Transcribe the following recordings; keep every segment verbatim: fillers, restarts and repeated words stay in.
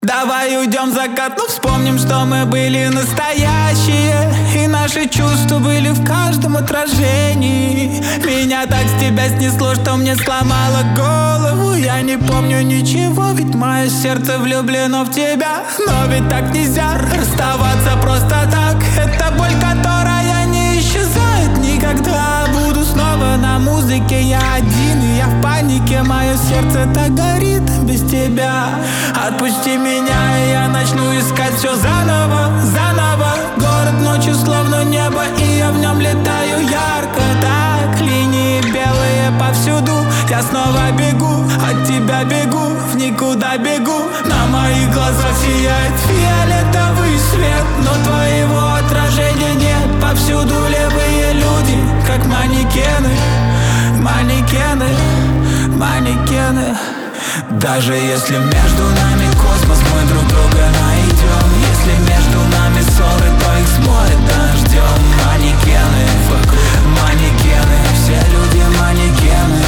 Давай уйдем в закат, ну вспомним, что мы были настоящие, и наши чувства были в каждом отражении. Меня так с тебя снесло, что мне сломало голову. Я не помню ничего, ведь мое сердце влюблено в тебя. Но ведь так нельзя расставаться просто так. Это боль, которая не исчезает никогда. Буду снова на музыке, я один, и я в панике. Мое сердце так горит без тебя. Отпусти меня, и я начну искать все заново, заново. Город ночью словно небо, и я в нем летаю ярко. Так, линии белые повсюду. Я снова бегу, от тебя бегу, в никуда бегу. На моих глазах сияет фиолетовый свет, но твоего отражения нет. Повсюду левые люди, как манекены, манекены, манекены. Даже если между нами космос, мы друг друга найдем. Если между нами ссоры, то их смоет дождем. Манекены вокруг, манекены, все люди манекены.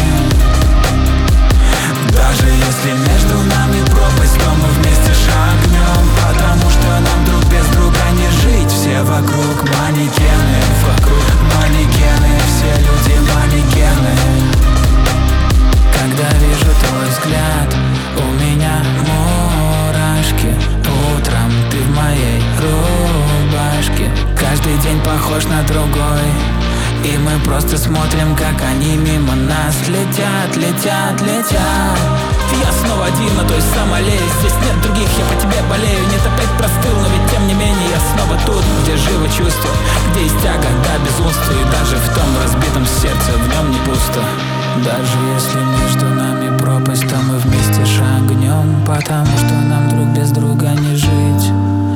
Даже если между нами пропасть, то мы вместе шагнем. Потому что нам друг без друга не жить. Все вокруг манекены, вокруг манекены, все люди манекены. Когда вижу твой взгляд, у меня мурашки. Утром ты в моей рубашке. Каждый день похож на другой, и мы просто смотрим, как они мимо нас летят, летят, летят. Я снова один на той самой аллее. Здесь нет других, я по тебе болею. Нет, опять простыл, но ведь тем не менее я снова тут, где живо чувство, где есть тяга до безумства. И даже в том разбитом сердце, в нем не пусто. Даже если между нами пропасть, то мы вместе шагнем. Потому что нам друг без друга не жить.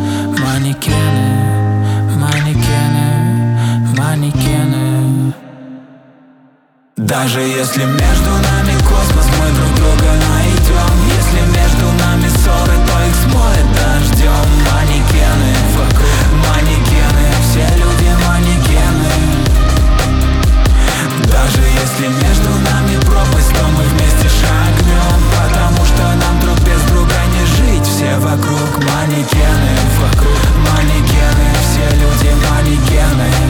Манекены, манекены, манекены. Даже если между нами космос, мы друг друга найдем. Если между нами ссоры, то их смоет дождем. Манекены вокруг, манекены, все люди манекены. Даже если между нами пропасть, то мы вместе шагнем. Потому что нам друг без друга не жить. Все вокруг манекены, вокруг манекены, все люди манекены.